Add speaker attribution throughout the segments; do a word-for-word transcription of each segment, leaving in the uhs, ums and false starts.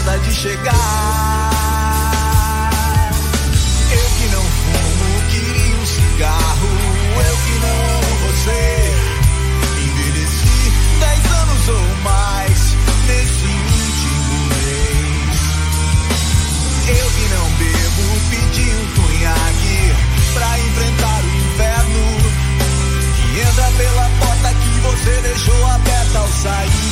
Speaker 1: certa de chegar. Eu que não fumo, queria um cigarro. Eu que não amo você. Envelheci dez anos ou mais nesse último mês. Eu que não bebo, pedi um cunhaque pra enfrentar o inverno que entra pela porta que você deixou aberta ao sair.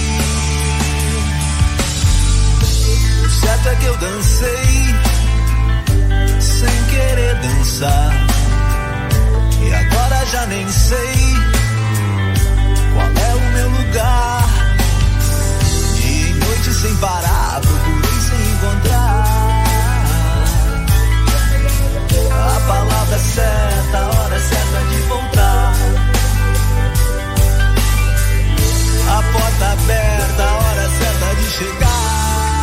Speaker 1: O certo é que eu dancei sem querer dançar, e agora já nem sei qual é o meu lugar. Dia e noite sem parar, procurei sem encontrar a palavra certa, a hora certa de voltar. A porta aberta, a hora certa de chegar.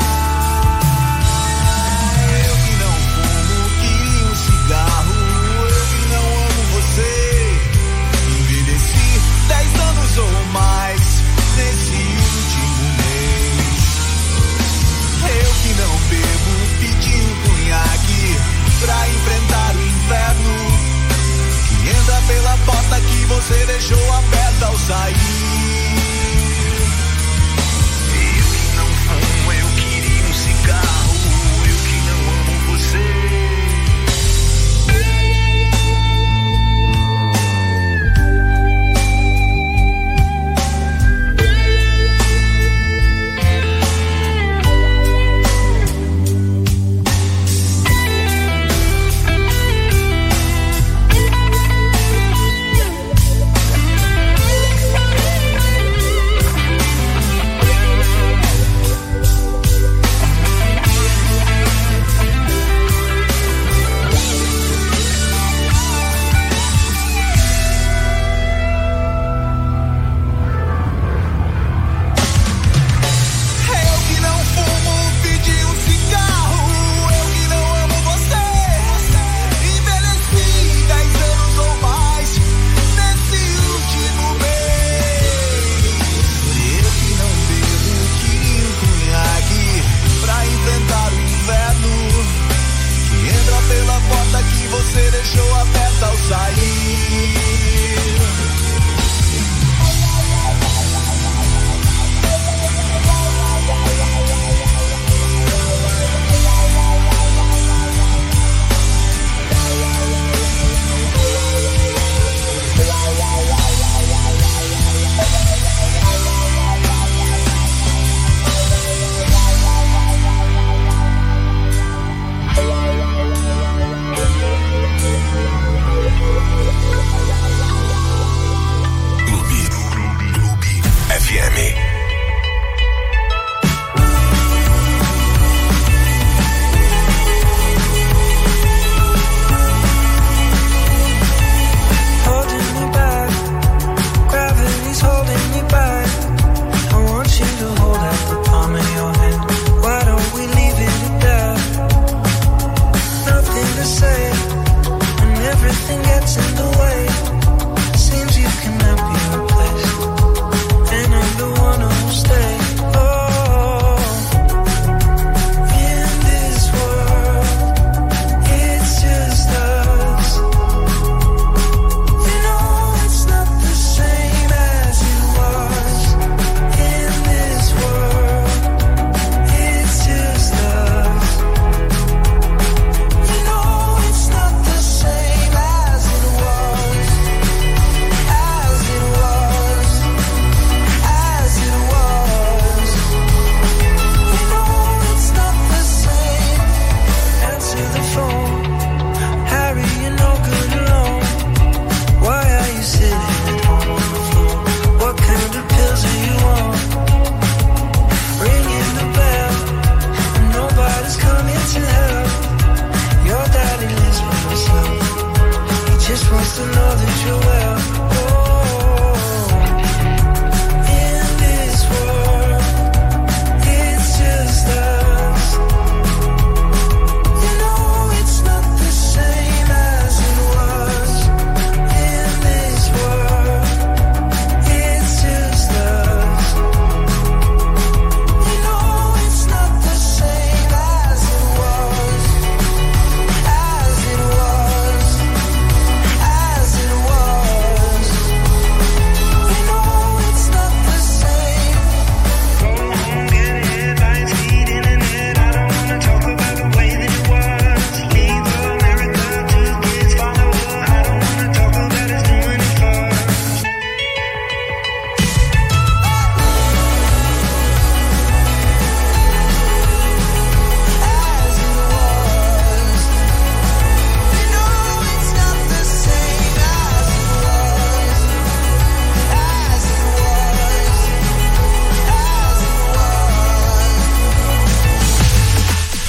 Speaker 1: Eu que não fumo, queria um cigarro. Eu que não amo você. Envelheci dez anos ou mais nesse último mês.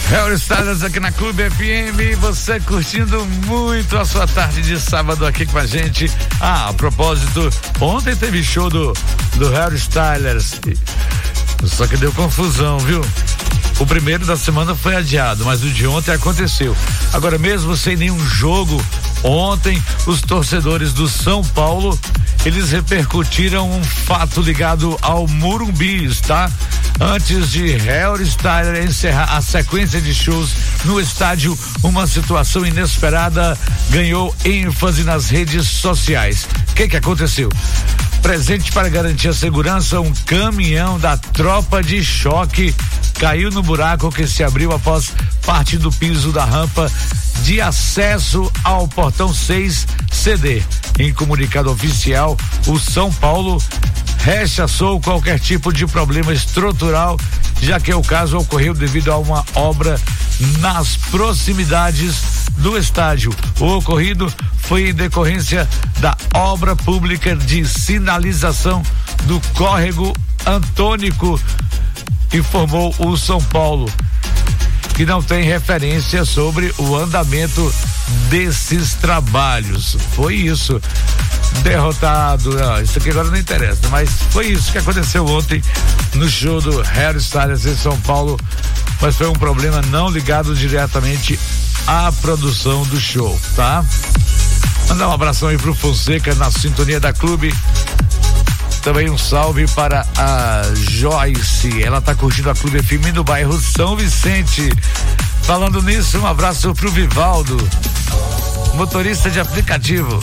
Speaker 2: Harry Styles aqui na Clube F M, você curtindo muito a sua tarde de sábado aqui com a gente. Ah, a propósito, ontem teve show do, do Harry Styles, só que deu confusão, viu? O primeiro da semana foi adiado, mas o de ontem aconteceu. Agora, mesmo sem nenhum jogo, ontem os torcedores do São Paulo, eles repercutiram um fato ligado ao Morumbi, tá? Antes de Harry Styles encerrar a sequência de shows no estádio, uma situação inesperada ganhou ênfase nas redes sociais. O que que aconteceu? Presente para garantir a segurança, um caminhão da tropa de choque caiu no buraco que se abriu após parte do piso da rampa de acesso ao portão seis C D. Em comunicado oficial, o São Paulo rechaçou qualquer tipo de problema estrutural, já que o caso ocorreu devido a uma obra nas proximidades do estádio. O ocorrido foi em decorrência da obra pública de sinalização do córrego Antônico, informou o São Paulo, que não tem referência sobre o andamento desses trabalhos. Foi isso. Derrotado, não, isso aqui agora não interessa, mas foi isso que aconteceu ontem no show do Harry Styles em São Paulo, mas foi um problema não ligado diretamente à produção do show, tá? Mandar um abração aí pro Fonseca na sintonia da Clube. Também um salve para a Joyce, ela tá curtindo a Clube F M no bairro São Vicente. Falando nisso, um abraço pro Vivaldo, motorista de aplicativo.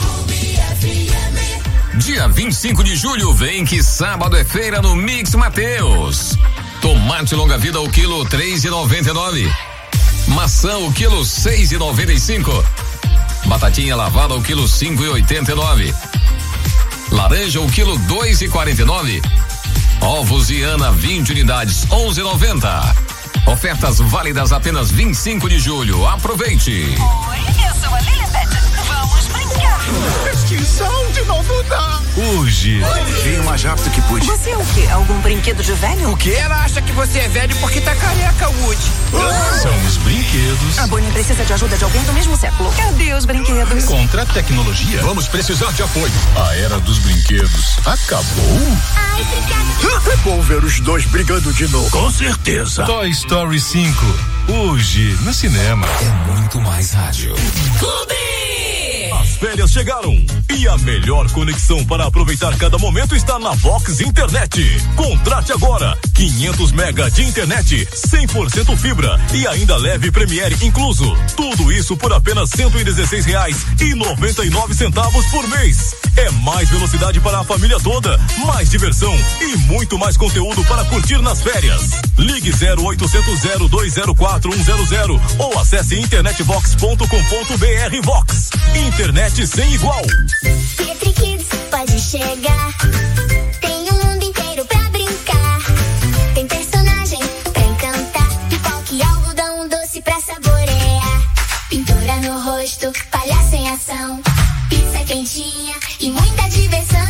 Speaker 3: Dia vinte e cinco de julho, vem que sábado é feira no Mix Mateus. Tomate longa vida o quilo três e noventa e nove. Maçã o quilo seis e noventa e cinco. Batatinha lavada o quilo cinco e oitenta e nove. Laranja o quilo dois e quarenta e nove. Ovos Iana vinte unidades onze e noventa. Ofertas válidas apenas vinte e cinco de julho. Aproveite.
Speaker 4: Oi, eu sou a Lilibet. Vamos brincar.
Speaker 1: Extinção de novo dá.
Speaker 2: Hoje.
Speaker 1: Veio mais rápido que pude.
Speaker 4: Você é o quê? Algum brinquedo de velho?
Speaker 5: O que? Ela acha que você é velho porque tá careca, Woody.
Speaker 6: São os brinquedos.
Speaker 4: A Bonnie precisa de ajuda de alguém do mesmo século. Cadê os brinquedos?
Speaker 6: Contra a tecnologia, vamos precisar de apoio. A era dos brinquedos acabou?
Speaker 4: Ai, obrigada.
Speaker 1: É bom ver os dois brigando de novo. Com certeza.
Speaker 6: Toy Story cinco, hoje no cinema.
Speaker 3: É muito mais rádio.
Speaker 4: Clube!
Speaker 7: As férias chegaram e a melhor conexão para aproveitar cada momento está na Vox Internet. Contrate agora quinhentos mega de internet, cem por cento fibra e ainda leve Premiere incluso. Tudo isso por apenas cento e dezesseis reais e noventa e nove centavos por mês. É mais velocidade para a família toda, mais diversão e muito mais conteúdo para curtir nas férias. Ligue zero oitocentos zero dois zero quatro um zero zero ou acesse internetvox ponto com ponto br. Vox, internet sem igual.
Speaker 8: Petri Kids pode chegar. Tem um mundo inteiro pra brincar. Tem personagem pra encantar. Pipoca e algodão doce pra saborear. Pintura no rosto, palhaço em ação. Pizza quentinha e muita diversão.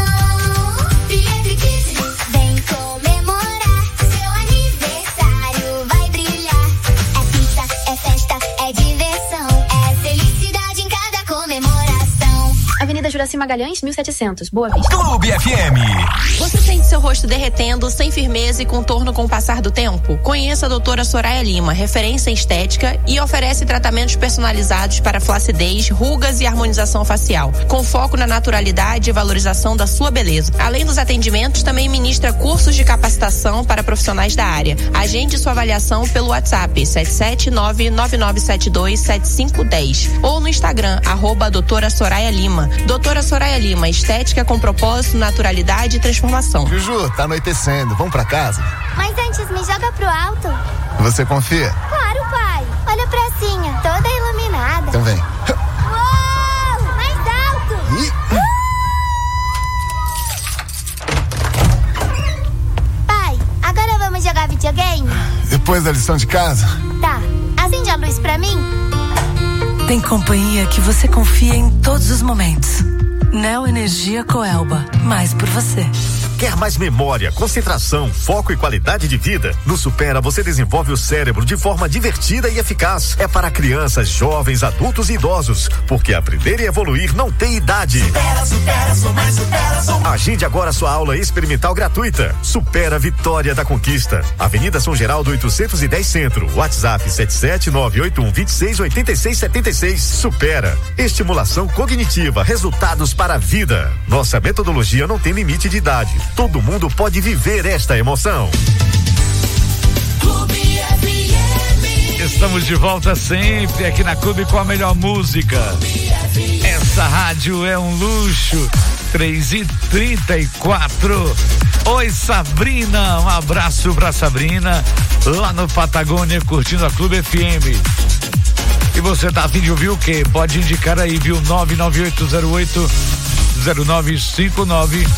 Speaker 8: Petri Kids vem comemorar. Seu aniversário vai brilhar. É pizza, é festa, é diversão. É felicidade em cada comemoração.
Speaker 9: Avenida Juraci Magalhães, mil e setecentos, Boa Vista.
Speaker 6: Clube F M.
Speaker 10: Você sente seu rosto derretendo, sem firmeza e contorno com o passar do tempo? Conheça a doutora Soraya Lima, referência em estética e oferece tratamentos personalizados para flacidez, rugas e harmonização facial, com foco na naturalidade e valorização da sua beleza. Além dos atendimentos, também ministra cursos de capacitação para profissionais da área. Agende sua avaliação pelo WhatsApp sete sete nove nove nove sete dois sete cinco um zero ou no Instagram, arroba doutora Soraya Lima. Doutora Soraya Lima, estética com propósito, naturalidade e transformação.
Speaker 11: Juju, tá anoitecendo, vamos pra casa?
Speaker 8: Mas antes me joga pro alto.
Speaker 11: Você confia?
Speaker 8: Claro, pai. Olha a pracinha, toda iluminada.
Speaker 11: Então vem.
Speaker 8: Uou! Mais alto!
Speaker 11: Ih.
Speaker 8: Pai, agora vamos jogar videogame?
Speaker 11: Depois da lição de casa?
Speaker 8: Tá. Acende a luz pra mim?
Speaker 12: Tem companhia que você confia em todos os momentos. Neo Energia Coelba, mais por você.
Speaker 13: Quer mais memória, concentração, foco e qualidade de vida? No Supera você desenvolve o cérebro de forma divertida e eficaz. É para crianças, jovens, adultos e idosos, porque aprender e evoluir não tem idade.
Speaker 1: Supera, supera, sou mais supera, sou mais.
Speaker 13: Agende agora sua aula experimental gratuita. Supera Vitória da Conquista. Avenida São Geraldo oitocentos e dez Centro. WhatsApp sete sete nove oito um dois seis oito seis sete seis. Supera. Estimulação cognitiva. Resultados para a vida. Nossa metodologia não tem limite de idade. Todo mundo pode viver esta emoção.
Speaker 1: Clube F M.
Speaker 2: Estamos de volta sempre aqui na Clube com a melhor música. Essa rádio é um luxo. três e trinta e quatro. Oi, Sabrina. Um abraço pra Sabrina, lá no Patagônia, curtindo a Clube F M. E você tá a fim de ouvir o quê? Pode indicar aí, viu? nove nove oito zero oito zero nove cinco nove.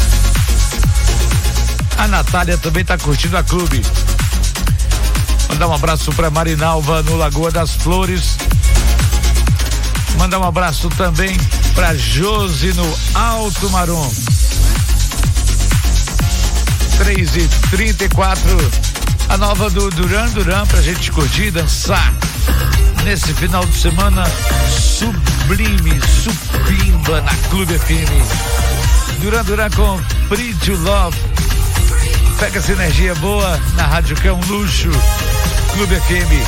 Speaker 2: A Natália também tá curtindo a Clube. Mandar um abraço pra Marinalva, no Lagoa das Flores. Mandar um abraço também pra Josi, no Alto Marom. três e trinta e quatro. A nova do Duran Duran pra gente curtir e dançar nesse final de semana sublime, supimba na Clube F M. Duran Duran com Free to Love. Pega essa energia boa na rádio que é um luxo. Clube F M.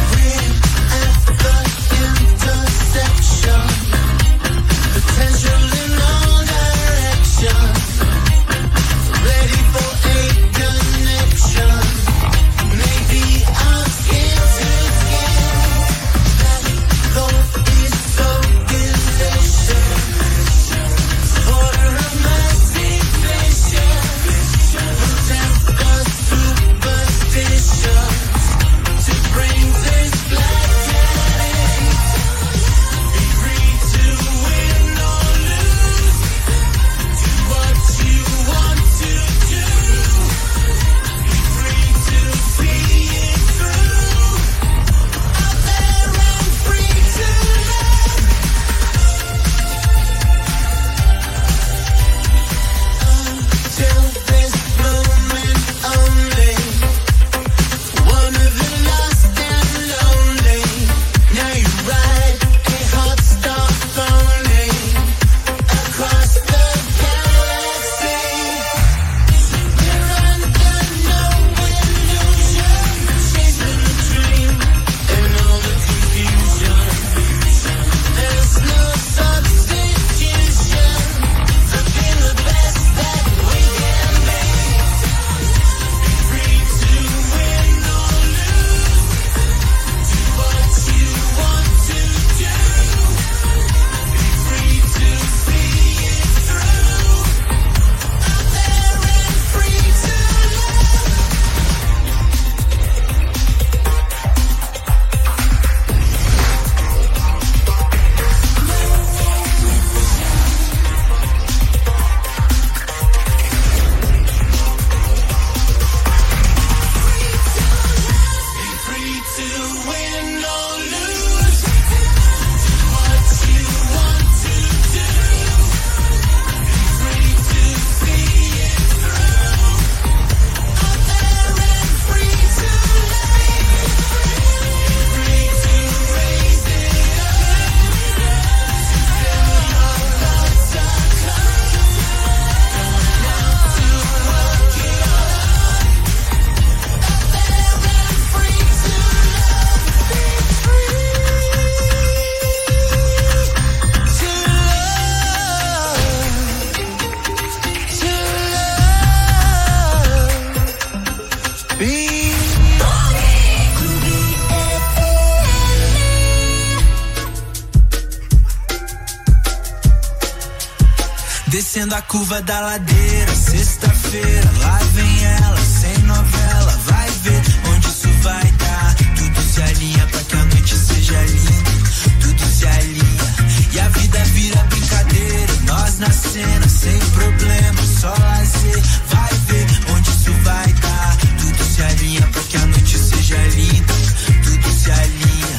Speaker 1: Descendo a curva da ladeira, sexta-feira, lá vem ela, sem novela, vai ver onde isso vai dar. Tudo se alinha pra que a noite seja linda, tudo se alinha e a vida vira brincadeira. Nós na cena, sem problema, só lazer, vai ver onde isso vai dar. Tudo se alinha pra que a noite seja linda, tudo se alinha.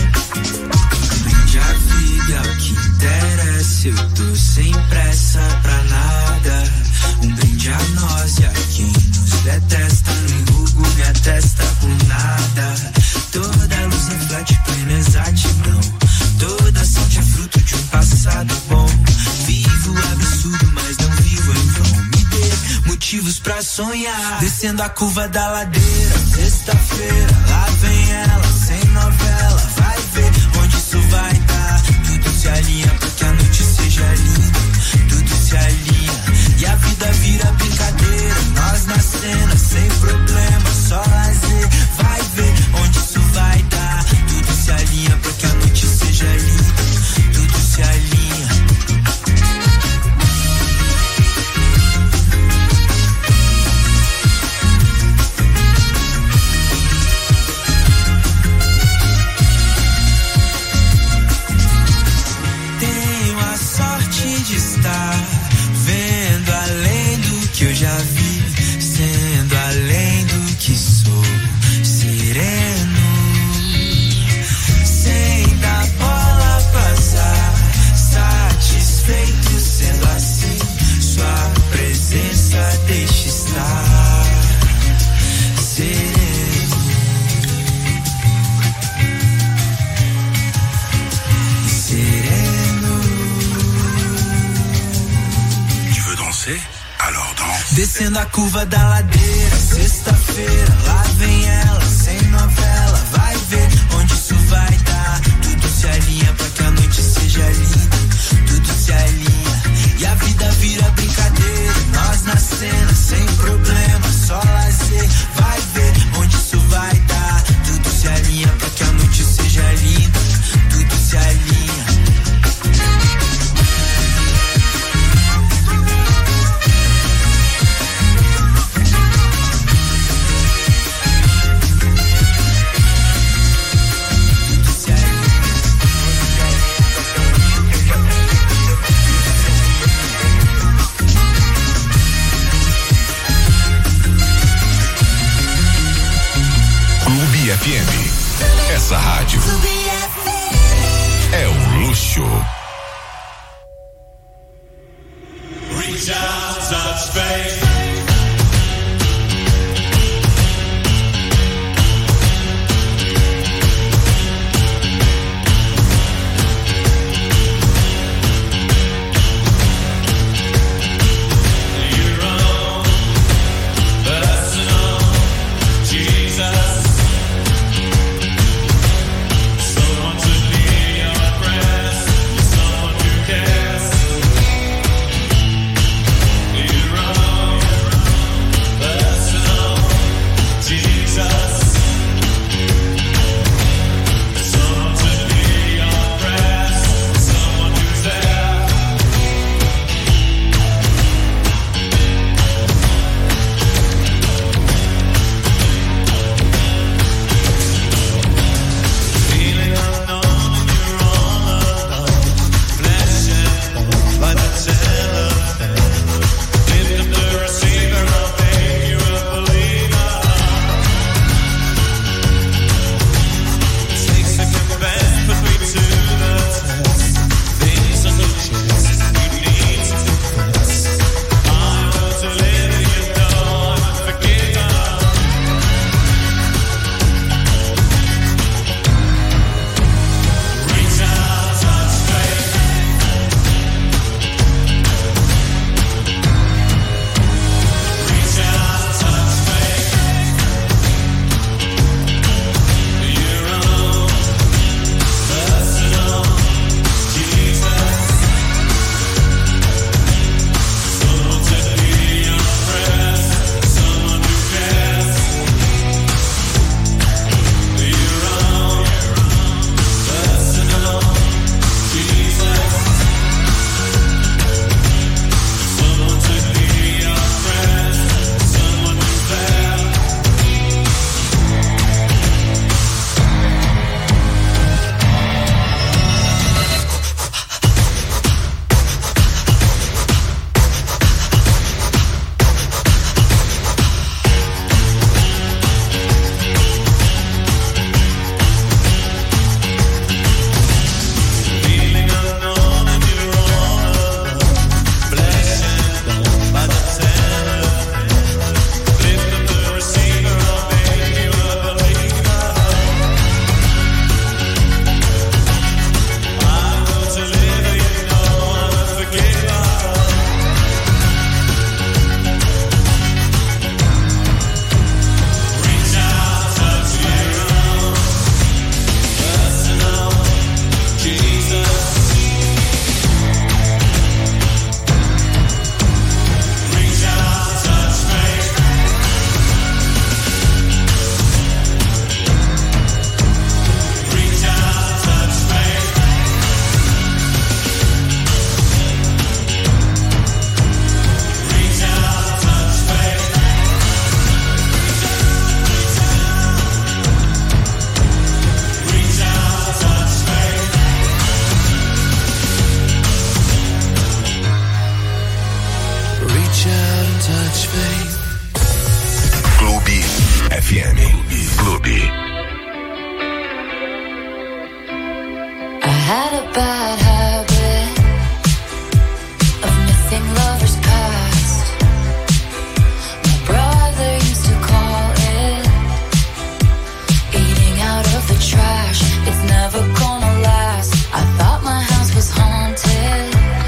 Speaker 1: Brinde a vida, é o que interessa, eu tô sem pressa pra nada. Um brinde a nós Descendo a curva da ladeira, sexta-feira, lá vem ela, sem novela, vai ver onde isso vai dar. Tudo se alinha pra que a noite seja linda, tudo se alinha e a vida vira brincadeira. Nós na cena, sem problema, só lazer, vai ver onde isso vai dar. Tudo se alinha pra que a noite seja linda, tudo se alinha. Vendo além do que eu já vi, sendo além do que sou, sereno, sem dar bola passar, satisfeito sendo assim, sua presença deixa estar sereno, sereno.
Speaker 14: Alors danse.
Speaker 1: Descendo a curva da ladeira, sexta-feira, lá vem ela, sem novela, vai ver onde isso vai dar. Tudo se alinha pra que a noite seja linda, tudo se alinha e a vida vira brincadeira. Nós na cena, sem problema, só lazer, vai ver onde isso vai dar. Tudo se alinha pra que a noite seja linda, tudo se alinha.
Speaker 3: F M. Essa rádio é um luxo.
Speaker 15: Reach out, touch space.
Speaker 1: So
Speaker 14: had a bad habit of missing lovers past. My brother used to call it eating out of the trash. It's never gonna last. I thought my house was haunted.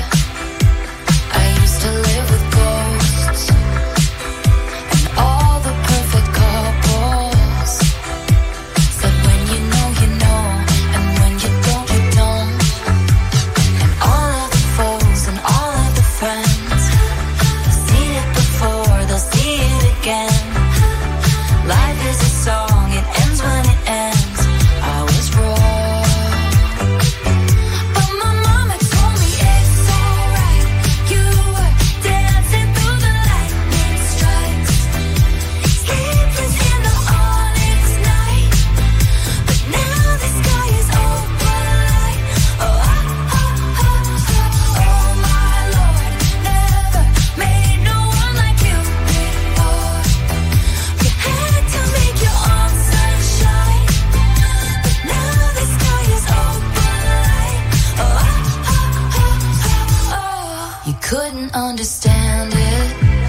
Speaker 14: I used to live with ghosts and all the perfect couples said when you know you know, and when you don't you don't. And all of the foes and all of the friends have seen it before, they'll see it again. Life is a song, it ends when it ends. I was wrong, but my mama told me it's alright. You were dancing through the lightning strikes, sleepless in the onyx night. But now the sky is open light. Oh, ah, ah, ah, ah. Oh my Lord, never made no one like you before. You had to make your own sunshine, but now the sky is open light. Oh, ah, ah, ah, ah, oh. You couldn't understand it,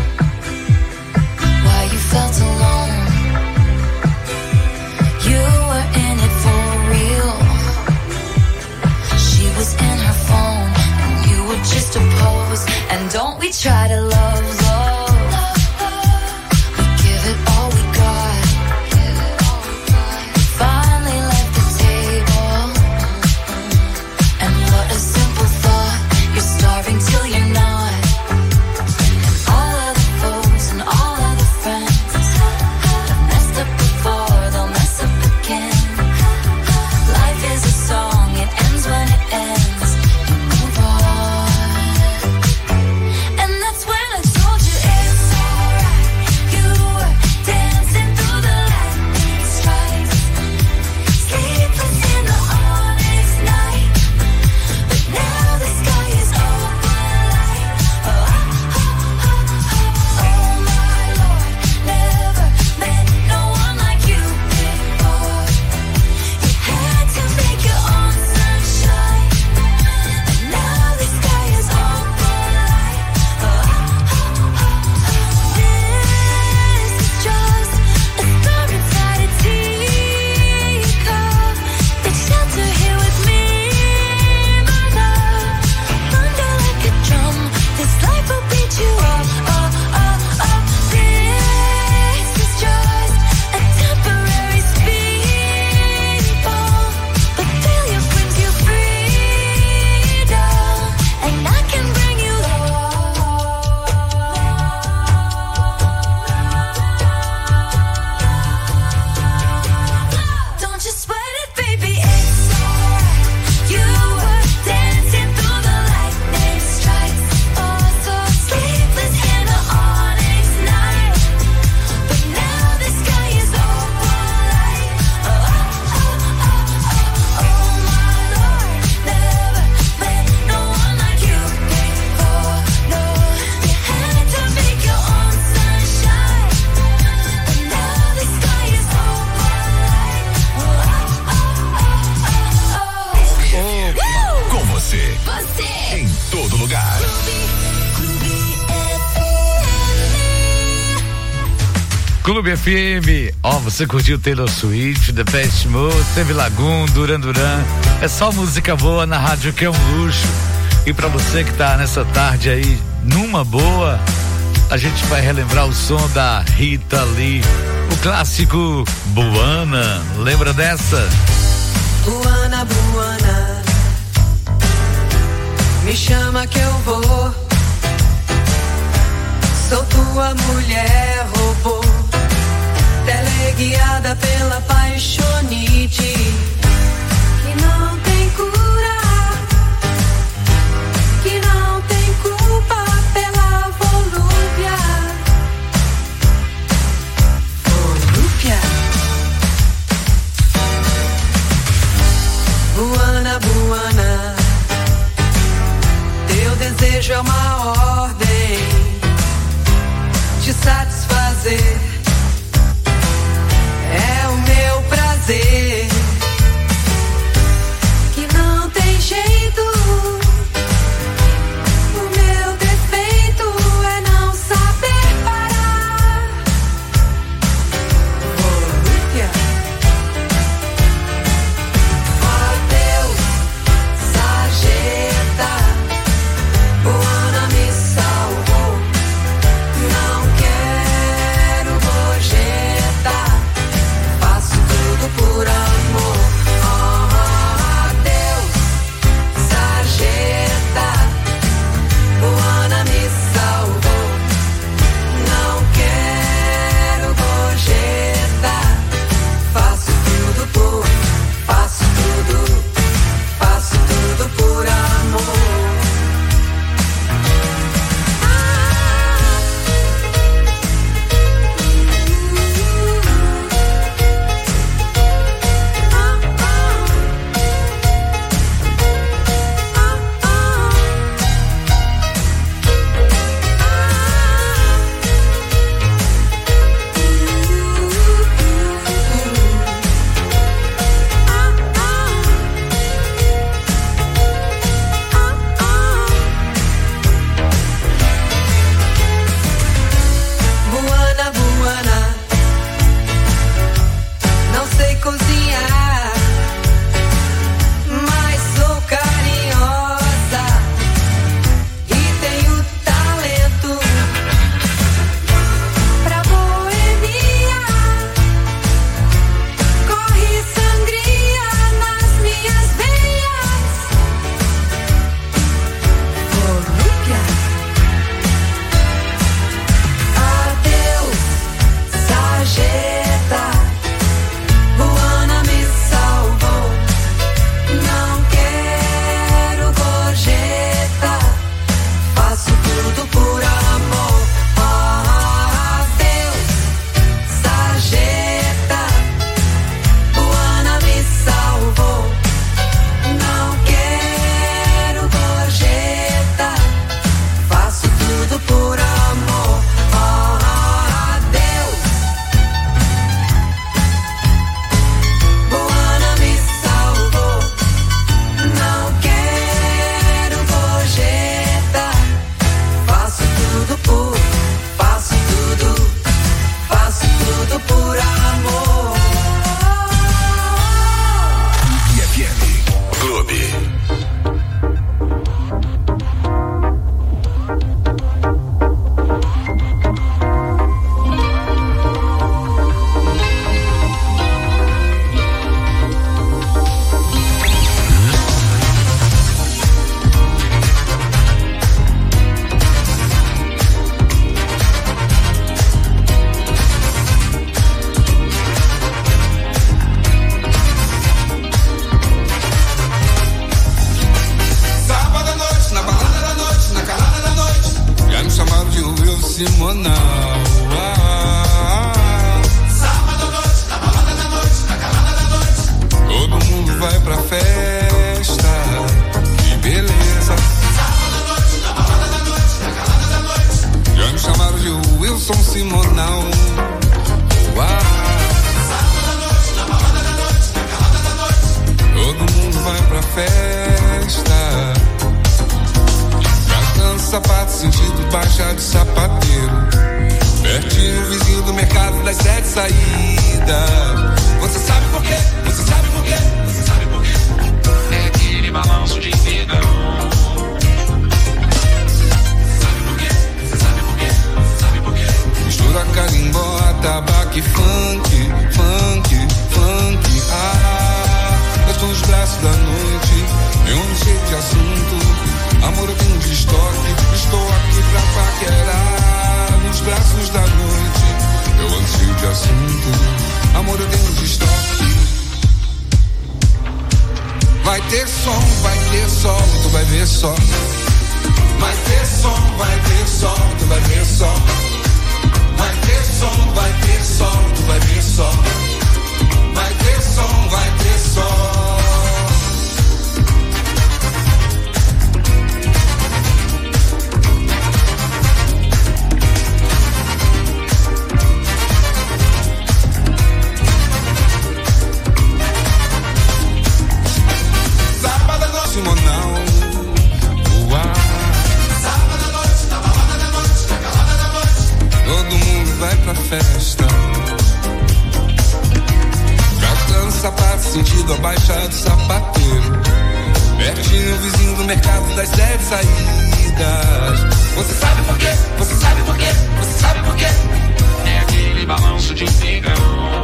Speaker 14: why you felt alone. You were in it for real. She was in her phone, and you were just a pose. And don't we try to love love? We give it all we got. Finally left the table, and what a simple thought. You're starving till you're not. And all of the foes and all of the friends have messed up before, they'll mess up again. Life is a song, it ends when it ends. You move on, and that's when I told you it's alright. You were dancing through the lightning strikes, sleepless in the onyx night. But now the sky is open light. Oh, ah, ah, ah, ah. Oh my Lord, never met no one like you before. You had to make your own sunshine, and now the sky is open light. Oh, ah, ah, ah, ah. This is just a star inside a teacup. Take shelter here with me, my love. Thunder like a drum, this life will beat you up, up, up, up. This is just a temporary speed bump, but failure brings you freedom, and I can bring you love. Don't you sweat it, baby, it's alright. You were dancing through the lightning strikes, oh so sleepless in the onyx night. But now the sky is open light. Oh, ah, ah, ah, ah. Oh my Lord, never met no one like you before. No, you had to make your own sunshine, but now the sky is open light. Oh, ah, ah, ah, ah, oh.
Speaker 7: Com você,
Speaker 14: Você,
Speaker 7: em todo lugar.
Speaker 14: Clube F M.
Speaker 2: Clube F M, ó, você curtiu Taylor Swift, The Depeche Mode, teve Lagoon, Duran Duran, é só música boa na rádio que é um luxo. E pra você que tá nessa tarde aí, numa boa, a gente vai relembrar o som da Rita Lee, o clássico Buana, lembra dessa?
Speaker 16: Buana, Buana, me chama que eu vou. Sou tua mulher robô, teleguiada pela paixonite que não tem cura, que não tem culpa pela volúpia. Volúpia. Buana, Buana, teu desejo é uma ordem de satisfazer. É o meu prazer que não tem jeito.
Speaker 17: festa. Gastando sapato, sentido baixa de sapateiro. Pertinho, vizinho do mercado das sete saídas. Você sabe por quê? Você sabe por quê? Você sabe por quê? É aquele balanço de integrão. Sabe por quê? Você sabe por quê? Você sabe por quê? Mistura carimbó, tabaco e funk, funk, funk. Ah, eu estou nos braços da noite, eu ando cheio de assunto. Amor, eu tenho de estoque, estou aqui pra paquerar. Nos braços da noite, eu ando cheio de assunto. Amor, eu tenho de estoque. Vai ter som, vai ter sol, tu vai ver só. Vai ter som, vai ter sol, tu vai ver só. Vai ter som, vai ter sol, tu vai ver só. Vai ter som, vai ter sol. Simonão, uau. Sábado à noite, na balada da noite, na calada da noite. Todo mundo vai pra festa. Gastando sapato, sentido abaixado, sapateiro. Pertinho, vizinho do mercado das sete saídas. Você sabe por quê? Você sabe por quê? Você sabe por quê? É aquele balanço de integrão.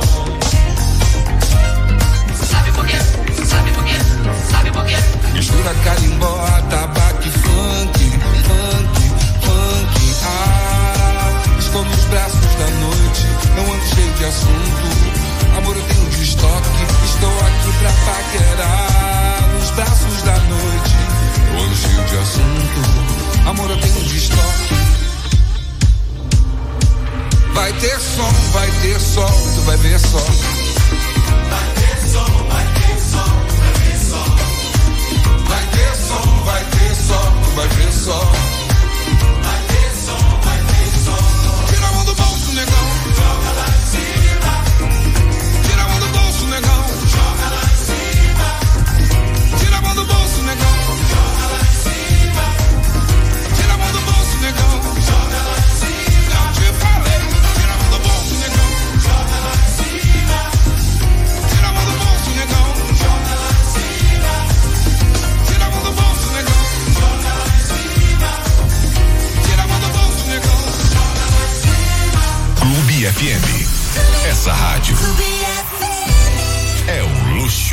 Speaker 17: Você sabe por quê? Você sabe por quê? Você sabe por quê? Mistura carimbó, tabaco e funk, funk, funk. Ah, estou nos braços da noite, eu ando cheio de assunto. Amor, eu tenho de estoque, estou aqui pra paquerar. Nos braços da noite, eu ando cheio de assunto. Amor, eu tenho de estoque. Vai ter som, vai ter sol, tu vai ver só. Vai ter som, vai ter sol, tu vai ver só. Vai ter som, vai ter sol, tu vai ver só. Vai ter som, vai ter sol. Tira a mão do bolso, negão. Joga lá em cima. Tira a mão do bolso, negão. Joga lá em cima. Tira a mão do bolso, negão. Joga lá em cima. Tira a mão do bolso, negão. Joga lá em cima. Não te falei. Tira a mão do bolso, negão. Joga lá em cima. Tira a mão do bolso, negão. Joga lá em cima. Tira a mão do bolso, negão. Joga lá em cima. Tira a mão do bolso, negão. Joga lá em cima.
Speaker 7: Clube F M. Essa rádio é um luxo.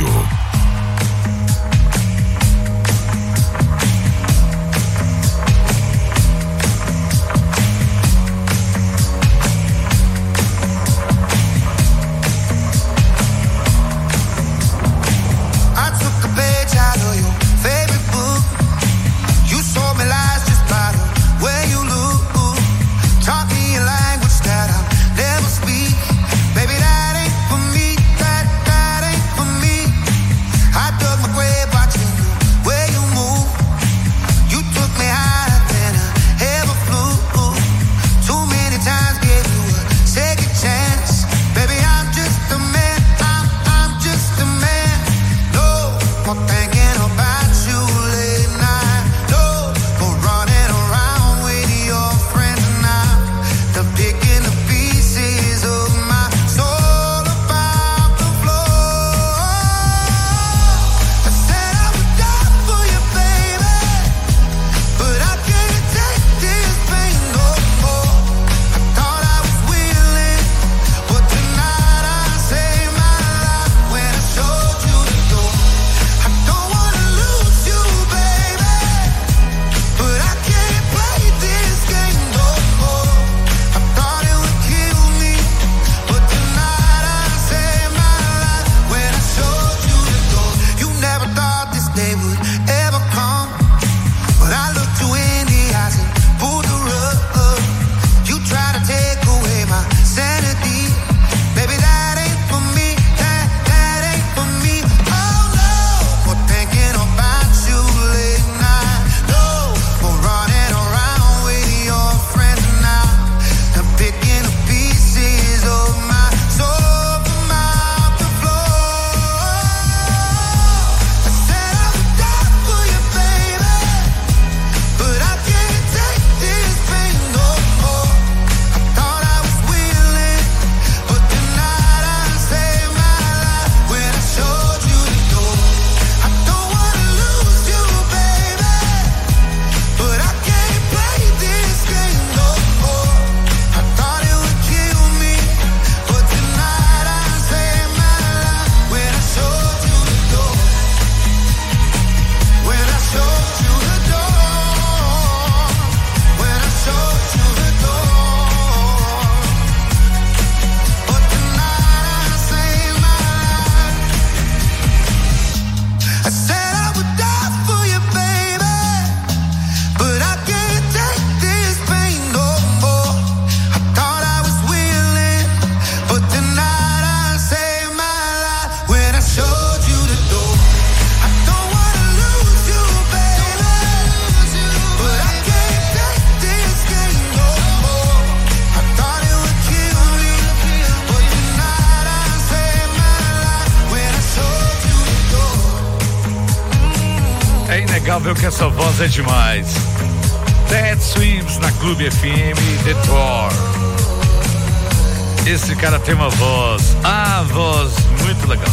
Speaker 1: I took a page out of your favorite book. You sold me lies just by the way you look. Taught me a language that I'll never speak. Baby, that ain't for me. That, that ain't for me. I dug my grave watching the way you move. You took me higher than I ever flew. Too many times gave you a second chance. Baby, I'm just a man. I'm, I'm just a man. No more thinking about you late night. No more running around with your friends now. The picking the pieces of my soul about the floor. I said I would die for you, baby, but I can't take this pain no more. I thought I was willing, but tonight I saved my life when I showed you the door. I don't
Speaker 2: legal ver que essa voz é demais. Ted Swims na Clube F M, The Tour. Esse cara tem uma voz, a voz muito legal.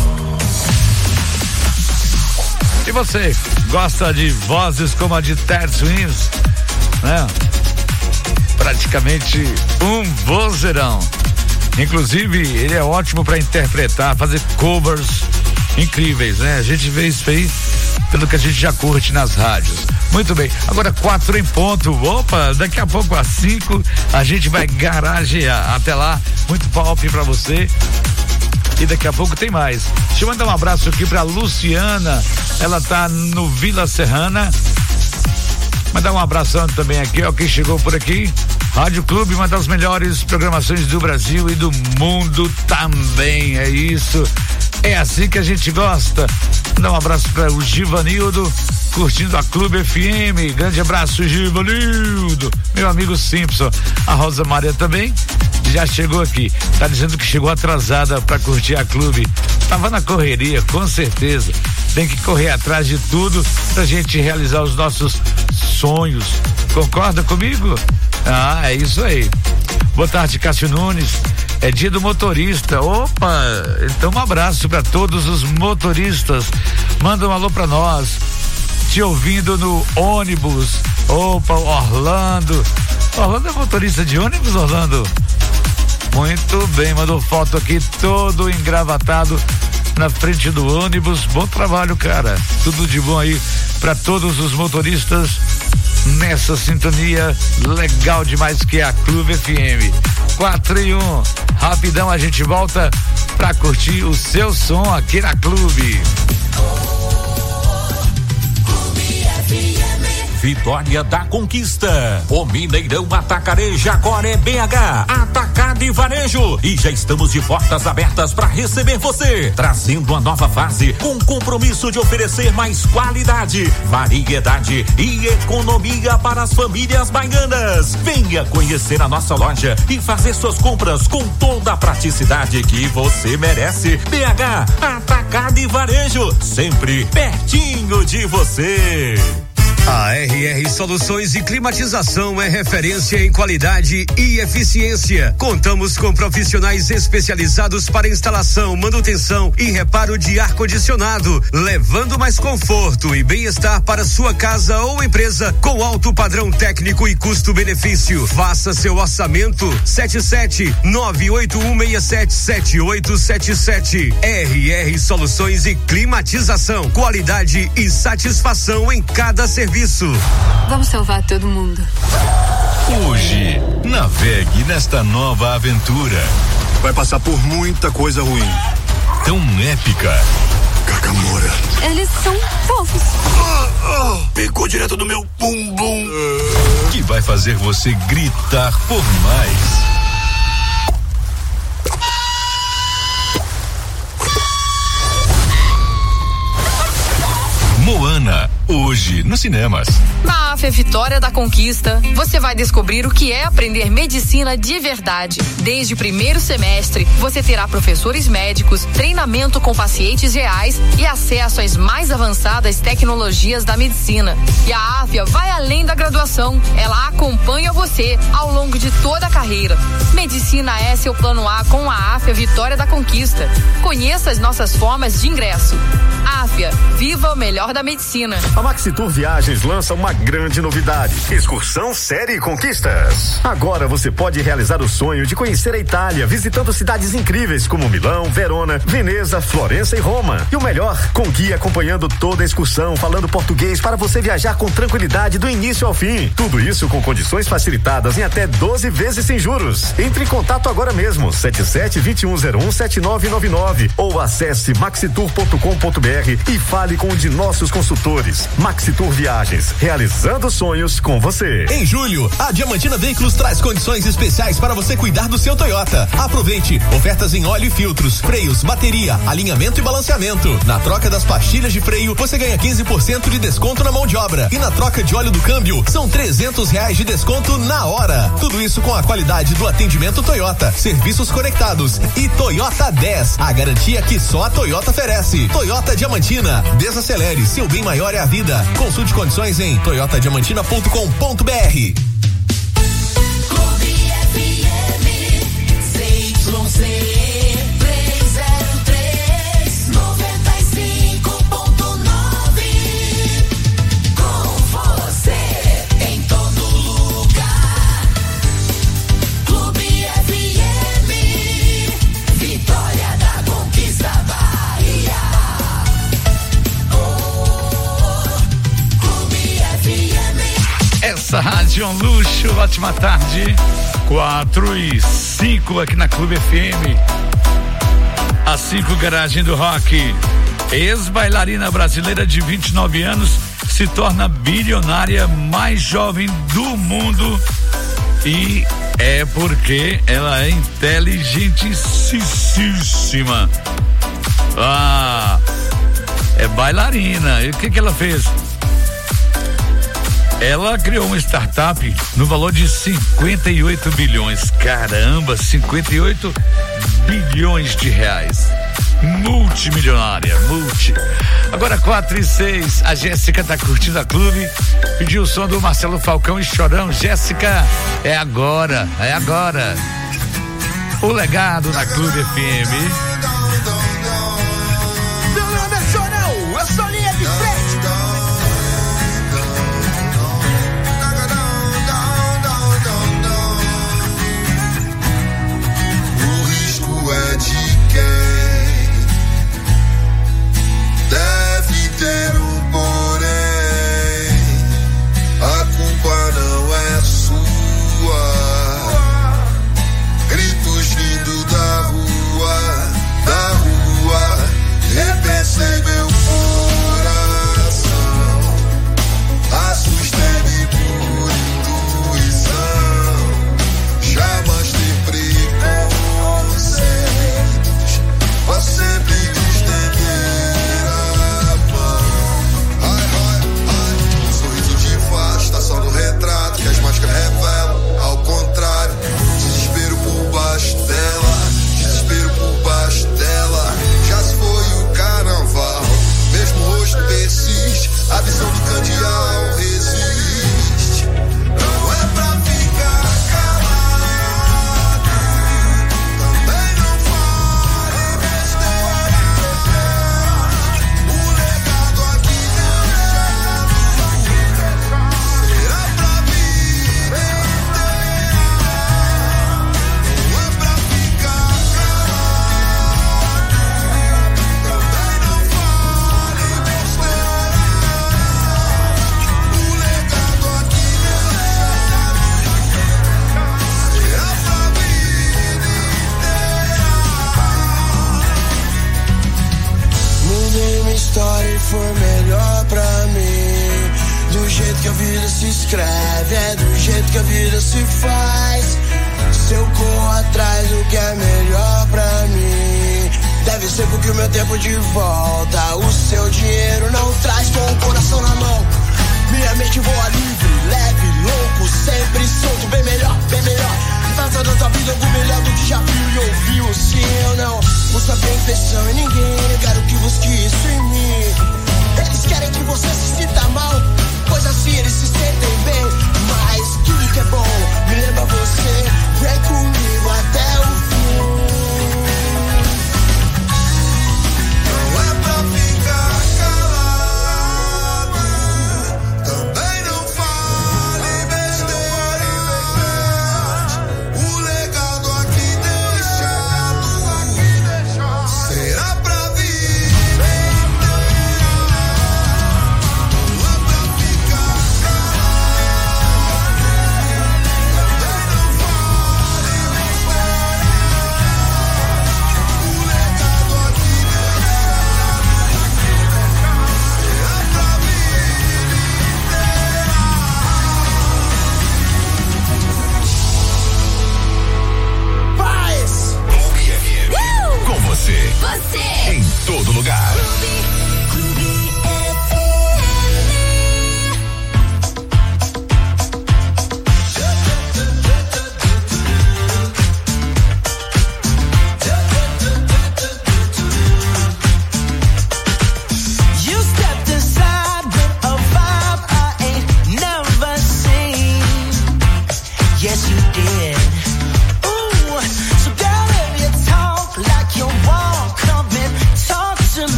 Speaker 2: E você, gosta de vozes como a de Ted Swims, né? Praticamente um vozeirão. Inclusive, ele é ótimo para interpretar, fazer covers incríveis, né? A gente vê isso aí pelo que a gente já curte nas rádios. Muito bem, agora quatro em ponto. Opa, daqui a pouco às cinco a gente vai garagear. Até lá, muito palpe pra você. E daqui a pouco tem mais. Deixa eu mandar um abraço aqui pra Luciana. Ela tá no Vila Serrana. Mandar um abração também aqui, ó, quem chegou por aqui. Rádio Clube, uma das melhores programações do Brasil e do mundo também. É isso. É assim que a gente gosta. Mandar um abraço para o Givanildo, curtindo a Clube F M. Grande abraço, Givanildo. Meu amigo Simpson. A Rosa Maria também já chegou aqui. Tá dizendo que chegou atrasada para curtir a Clube. Tava na correria, com certeza. Tem que correr atrás de tudo pra gente realizar os nossos sonhos. Concorda comigo? Ah, é isso aí. Boa tarde, Cássio Nunes. É dia do motorista. Opa, então um abraço para todos os motoristas. Manda um alô para nós. Te ouvindo no ônibus. Opa, Orlando. Orlando é motorista de ônibus, Orlando? Muito bem, mandou foto aqui todo engravatado na frente do ônibus. Bom trabalho, cara. Tudo de bom aí para todos os motoristas nessa sintonia legal demais que é a Clube F M. quatro e um. Rapidão, a gente volta pra curtir o seu som aqui na Clube.
Speaker 7: Vitória da Conquista. O Mineirão Atacarejo agora é B H, Atacado e Varejo. E já estamos de portas abertas para receber você, trazendo uma nova fase com compromisso de oferecer mais qualidade, variedade e economia para as famílias baianas. Venha conhecer a nossa loja e fazer suas compras com toda a praticidade que você merece. B H, Atacado e Varejo, sempre pertinho de você.
Speaker 18: A R R Soluções e Climatização é referência em qualidade e eficiência. Contamos com profissionais especializados para instalação, manutenção e reparo de ar-condicionado, levando mais conforto e bem-estar para sua casa ou empresa com alto padrão técnico e custo-benefício. Faça seu orçamento sete sete nove oito um seis sete sete oito sete sete. R R Soluções e Climatização, qualidade e satisfação em cada serviço.
Speaker 19: Vamos salvar todo mundo.
Speaker 6: Hoje, navegue nesta nova aventura.
Speaker 11: Vai passar por muita coisa ruim.
Speaker 6: Tão épica.
Speaker 11: Cacamora.
Speaker 19: Eles são fofos.
Speaker 11: Ah, ah, pegou direto do meu bumbum.
Speaker 6: Que vai fazer você gritar por mais. Moana, hoje nos cinemas.
Speaker 20: Na A F A Vitória da Conquista, você vai descobrir o que é aprender medicina de verdade. Desde o primeiro semestre, você terá professores médicos, treinamento com pacientes reais e acesso às mais avançadas tecnologias da medicina. E a A F A vai além da graduação, ela acompanha você ao longo de toda a carreira. Medicina é seu plano A com a A F A Vitória da Conquista. Conheça as nossas formas de ingresso. A F A, viva o melhor da medicina.
Speaker 13: A Maxitur Viagens lança uma grande novidade: excursão série Conquistas. Agora você pode realizar o sonho de conhecer a Itália, visitando cidades incríveis como Milão, Verona, Veneza, Florença e Roma. E o melhor, com guia acompanhando toda a excursão, falando português para você viajar com tranquilidade do início ao fim. Tudo isso com condições facilitadas em até doze vezes sem juros. Entre em contato agora mesmo, sete sete dois um zero um sete nove nove nove ou acesse maxitur ponto com ponto br e fale com um de nossos consultores. Maxitur Viagens, realizando sonhos com você.
Speaker 21: Em julho, a Diamantina Veículos traz condições especiais para você cuidar do seu Toyota. Aproveite ofertas em óleo e filtros, freios, bateria, alinhamento e balanceamento. Na troca das pastilhas de freio, você ganha quinze por cento de desconto na mão de obra. E na troca de óleo do câmbio, são trezentos reais de desconto na hora. Tudo isso com a qualidade do atendimento Toyota, serviços conectados e Toyota dez, a garantia que só a Toyota oferece. Toyota Diamantina, Desacelere, seu bem maior é a vida. Consulte condições em toyota diamantina ponto com ponto br.
Speaker 2: Essa rádio é um luxo, ótima tarde, quatro e cinco aqui na Clube F M. A cinco Garagem do Rock. Ex-bailarina brasileira de vinte e nove anos se torna bilionária mais jovem do mundo e é porque ela é inteligentíssima. Ah, é bailarina. E o que que ela fez? Ela criou uma startup no valor de cinquenta e oito bilhões. Caramba, cinquenta e oito bilhões de reais. Multimilionária, multi. Agora quatro e seis, a Jéssica tá curtindo a clube. Pediu o som do Marcelo Falcão e Chorão. Jéssica, é agora, é agora. O legado na Clube F M.
Speaker 1: Meu nome é Chorão, eu sou linha de frente.
Speaker 17: É de quem deve ter um porém, a culpa não é sua. Gritos vindo da rua, da rua, repensei meu coração, assustei-me por intuição, jamais te preconceito. Vou sempre estender a mão. Ai, ai, ai. Sorriso de face, tá só no retrato que as máscaras revelam. Ao contrário, desespero por baixo dela, desespero por baixo dela. Já se foi o carnaval, mesmo o rosto persiste, a visão do candeal resiste. Não é pra ficar calado, também não fale besteira. O legado aqui deixado será pra vida inteira. Não é pra ficar calado, também não fale besteira. O legado aqui deixado será pra vida inteira. Mudei minha história e foi melhor pra mim. Do jeito que a vida se escreve, é do jeito que a vida se faz. Se eu corro atrás do que é melhor pra mim, deve ser porque o meu tempo de volta o seu dinheiro não traz. Com o coração na mão, minha mente voa livre, leve, louco, sempre solto. Bem melhor, bem melhor. Faça da tua vida algo melhor do que já viu e ouviu. Se eu não vou saber a intenção em ninguém, quero que busque isso em mim. Eles querem que você se sinta mal, pois assim eles se sentem bem. Mas tudo que é bom me lembra você. Vem comigo até o fim. Não é pra ficar calado, também não fale besteiras. O legado aqui deixado será pra vida inteira.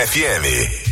Speaker 13: F M.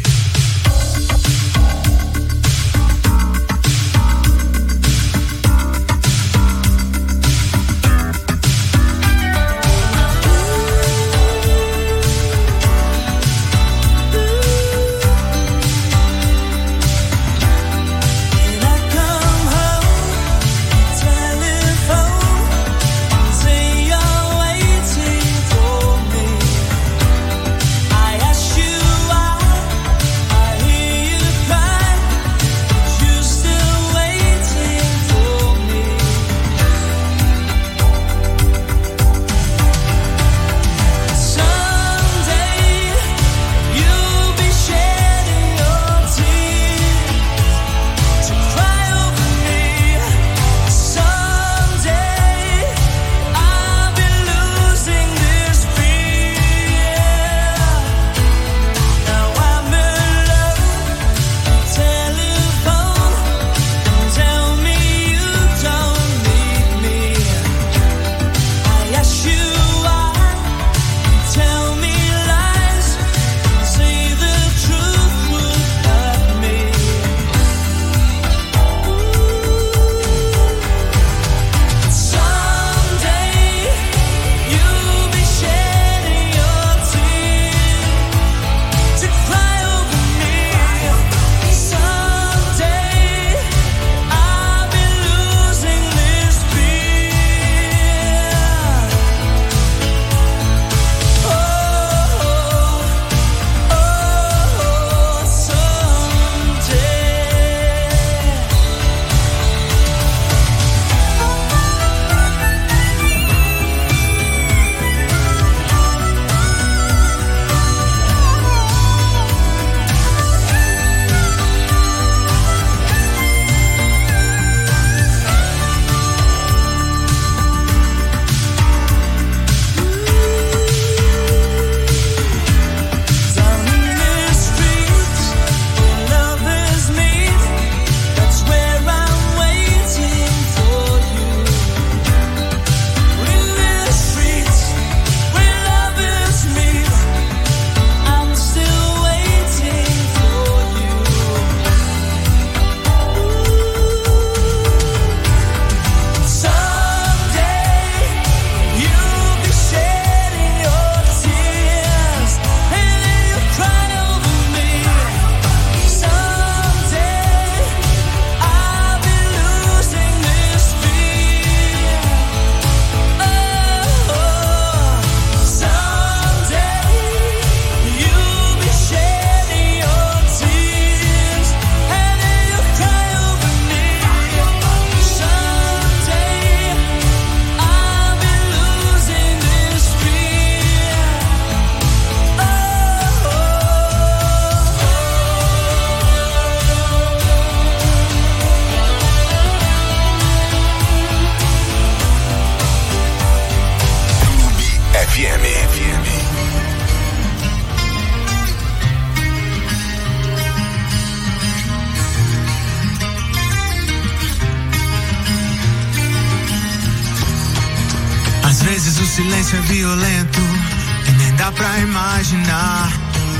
Speaker 1: silêncio é violento e nem dá pra imaginar.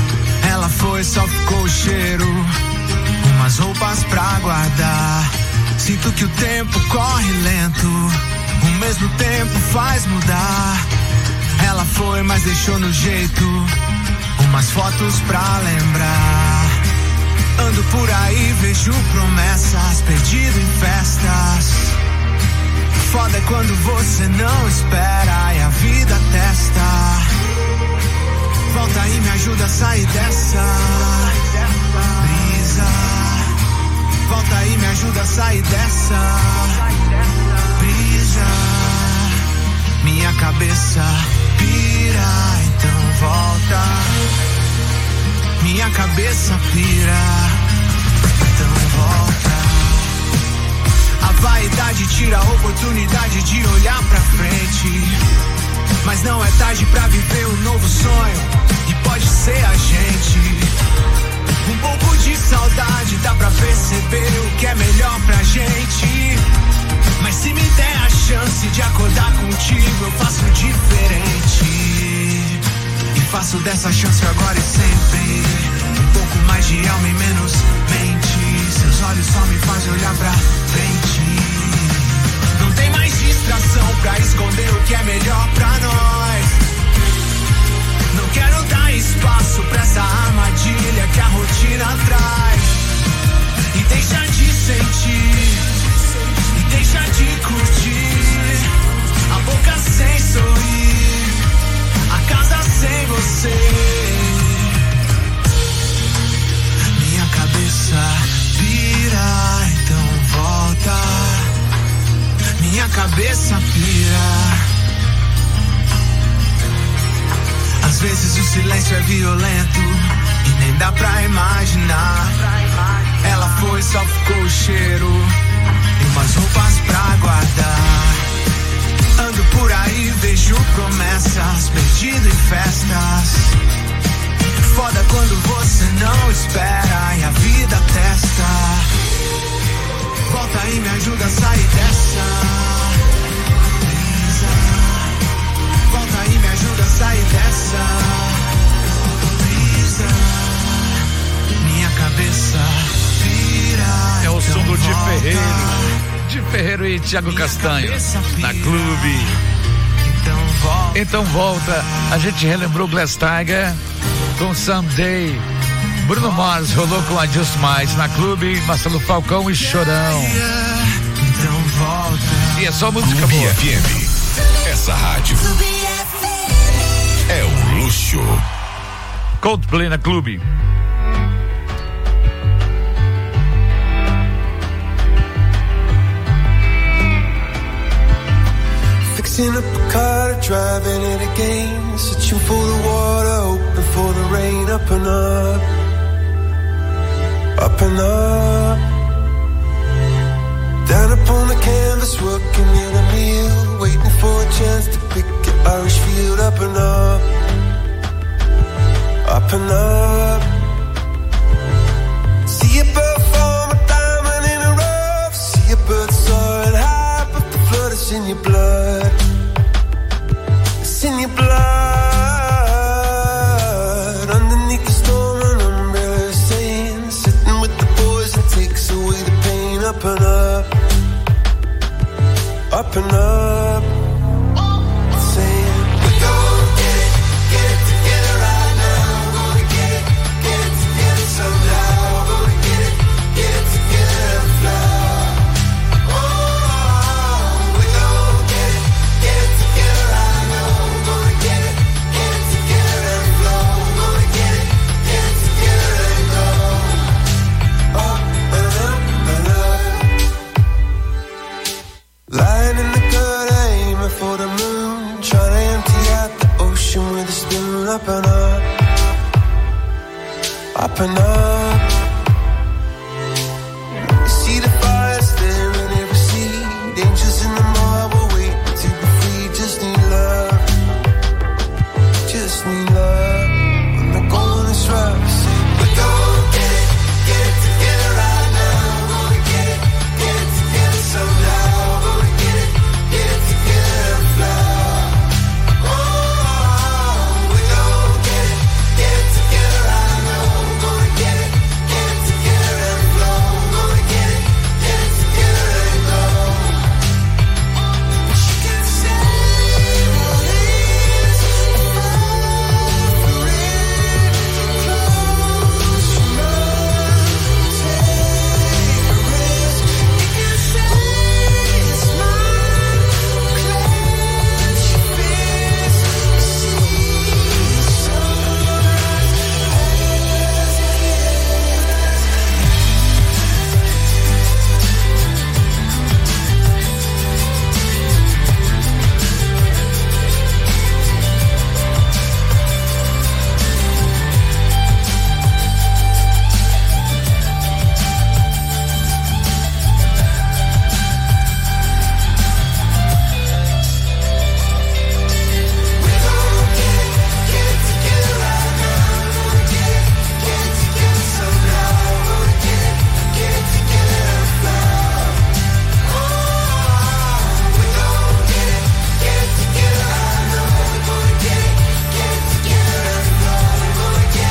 Speaker 1: Ela foi, só ficou o cheiro, umas roupas pra guardar. Sinto que o tempo corre lento, o mesmo tempo faz mudar. Ela foi, mas deixou no jeito, umas fotos pra lembrar. Ando por aí, vejo promessas, perdido em festas. Foda é quando você não espera e a vida testa. Volta e me ajuda a sair dessa brisa. Volta e me ajuda a sair dessa brisa. Minha cabeça pira, então volta. Minha cabeça pira, então volta. A vaidade tira a oportunidade de olhar pra frente. Mas não é tarde pra viver um novo sonho, e pode ser a gente. Um pouco de saudade dá pra perceber o que é melhor pra gente. Mas se me der a chance de acordar contigo, eu faço diferente. E faço faço dessa chance agora e sempre. Um pouco mais de alma e menos mente. Seus olhos só me fazem olhar pra frente. Não tem mais distração pra esconder o que é melhor pra nós. Não quero dar espaço pra essa armadilha que a rotina traz. E deixa de sentir, e deixa de curtir. A boca sem sorrir, a casa sem você. Minha cabeça pira, então volta. Minha cabeça pira. Às vezes o silêncio é violento e nem dá pra imaginar. Ela foi, só ficou o cheiro e umas roupas pra guardar. Ando por aí, vejo promessas, perdido em festas. Foda quando você não espera e a vida testa. Volta e me ajuda a sair dessa brisa. Volta e me ajuda a sair dessa brisa. Minha cabeça vira.
Speaker 2: É o som do Di
Speaker 1: volta.
Speaker 2: Ferreiro. Di Ferreiro e Thiago Castanho na Clube.
Speaker 1: Então volta.
Speaker 2: Então volta. A gente relembrou Glass Tiger com Someday. Bruno Mars rolou com a Just Mais na Clube. Marcelo Falcão e Chorão.
Speaker 1: Então volta.
Speaker 2: E é só música
Speaker 6: Clube
Speaker 2: boa.
Speaker 6: F M. Essa rádio é um luxo.
Speaker 2: Coldplay na Clube.
Speaker 5: Fixing up a car, driving it again, searching for the water, hoping for the rain. Up and up, up and up, down upon the canvas, working in a meal, waiting for a chance to pick your Irish field. Up and up, up and up. See a bird form a diamond in a rough. See a bird soaring high, but the flood is in your blood. It's in your blood. Underneath the storm, an umbrella is saying, sitting with the boys and takes away the pain. Up and up, up and up, saying, we're gonna get it, get it together right now. We're gonna get it, get it together somehow. We're gonna get it, get it together and fly. Oh, we're gonna get it, get it together right now. We're gonna get it, get it together and flow. We're gonna get it, get it together and go up and up and up. Lying in the gutter, aiming for the moon, trying to empty out the ocean with a spoon. Up and up, up and up.